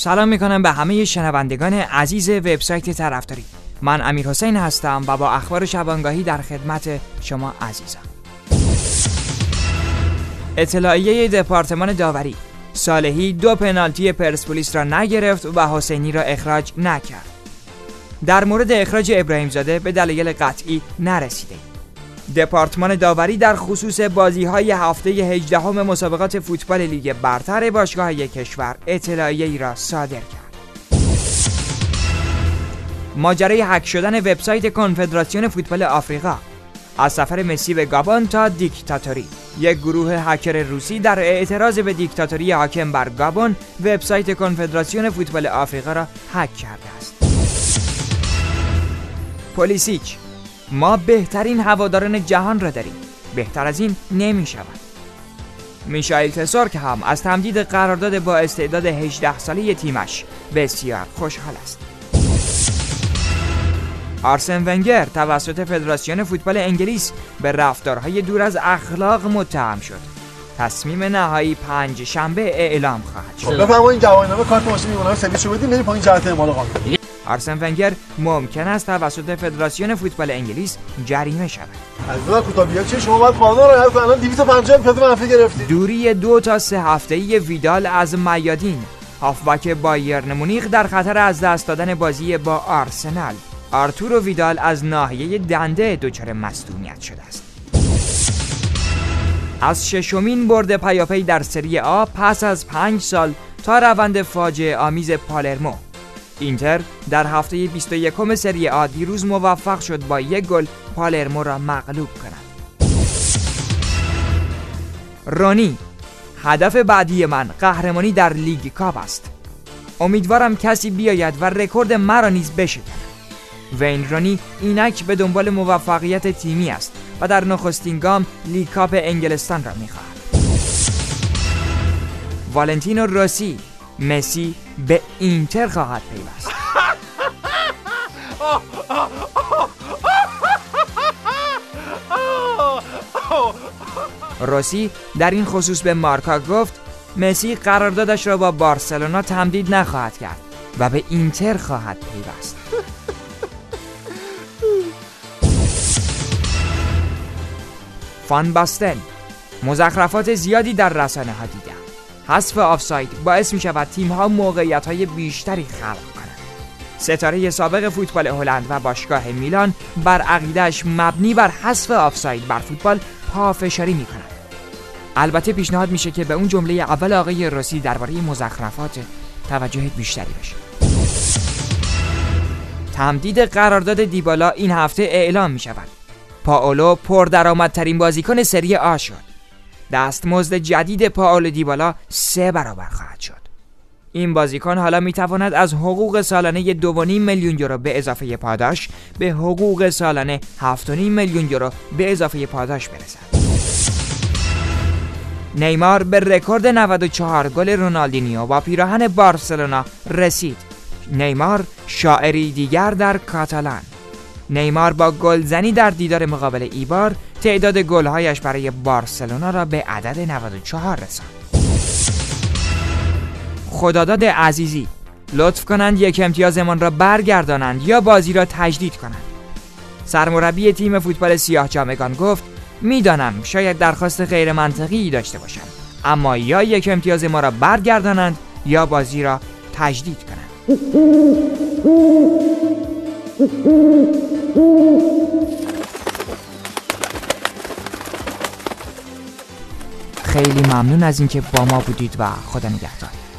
سلام میکنم به همه شنوندگان عزیز وبسایت طرفداری. من امیرحسین هستم و با اخبار شبانگاهی در خدمت شما عزیزم. اطلاعیه دپارتمان داوری: صالحی 2 پنالتی پرسپولیس را نگرفت و حسینی را اخراج نکرد. در مورد اخراج ابراهیمزاده به دلایل قطعی نرسیده. دپارتمان داوری در خصوص بازی‌های هفته 18 مسابقات فوتبال لیگ برتر باشگاه‌های کشور اطلاعیه‌ای را صادر کرد. ماجرای هک شدن وبسایت کنفدراسیون فوتبال آفریقا: از سفر مسی به گابون تا دیکتاتوری، یک گروه هکر روسی در اعتراض به دیکتاتوری حاکم بر گابون وبسایت کنفدراسیون فوتبال آفریقا را هک کرده است. پولیسیچ: ما بهترین هواداران جهان را داریم، بهتر از این نمی شود. میشائیل تسورک هم از تمدید قرارداد با استعداد 18 ساله تیمش بسیار خوشحال است. آرسن ونگر توسط فدراسیون فوتبال انگلیس به رفتارهای دور از اخلاق متهم شد. تصمیم نهایی 5 شنبه اعلام خواهد شد. بفرمایید گواهینامه کارت ماشین میمونه سرویس رو بدید بریم پایین جهت اعمال قانون. آرسن ونگر ممکن است توسط فدراسیون فوتبال انگلیس جریمه شود. از اون کوتابیا چه شما باید قانون رو رعایت کنید. 250 امتیاز منفی گرفتید. دوری 2 تا 3 هفته‌ای ویدال از میادین. هافبک بایرن مونیخ در خطر از دست دادن بازی با آرسنال. آرتورو ویدال از ناحیه دنده دچار مصدومیت شده است. از 6مین برد پیاپی در سری آ پس از 5 سال تا روند فاجعه آمیز پالرمو. اینتر در هفته 21 سری آ دیروز موفق شد با 1 گل پالرمو را مغلوب کند. رونی: هدف بعدی من قهرمانی در لیگ کاپ است. امیدوارم کسی بیاید و رکورد مرا نیز بشکند. وین رونی اینک به دنبال موفقیت تیمی است و در نخستین گام لیگ کاپ انگلستان را می‌خواهد. والنتینو روسی: مسی به اینتر خواهد پیوست. روسی در این خصوص به مارکا گفت مسی قراردادش را با بارسلونا تمدید نخواهد کرد و به اینتر خواهد پیوست. فان باستن: مزخرفات زیادی در رسانه ها دیدم. حذف آفساید باعث می شود تیم ها موقعیت های بیشتری خلق کنند. ستاره سابق فوتبال هلند و باشگاه میلان بر عقیده‌اش مبنی بر حذف آفساید بر فوتبال پافشاری می کند. البته پیشنهاد میشه که به اون جمله اول آقای روسی درباره مزخرفات توجه بیشتری بشه. تمدید قرارداد دیبالا این هفته اعلام می شود. پائولو پردرآمدترین بازیکن سری آ شد. دستمزد جدید پائولو دیبالا 3 برابر خواهد شد. این بازیکن حالا میتواند از حقوق سالانه 2.5 میلیون یورو به اضافه پاداش به حقوق سالانه 7.5 میلیون یورو به اضافه پاداش برسد. نیمار به رکورد 94 گل رونالدینیو با پیراهن بارسلونا رسید. نیمار شاعری دیگر در کاتالان. نیمار با گلزنی در دیدار مقابل ایبار تعداد گل‌هایش برای بارسلونا را به عدد 94 رساند. خداداد عزیزی: لطف کنند 1 امتیازمان را برگردانند یا بازی را تجدید کنند. سرمربی تیم فوتبال سیاه‌جامگان گفت میدانم شاید درخواست غیر منطقی داشته باشم، اما یا 1 امتیاز ما را برگردانند یا بازی را تجدید کنند. خیلی ممنون از اینکه با ما بودید و خدا نگهدار.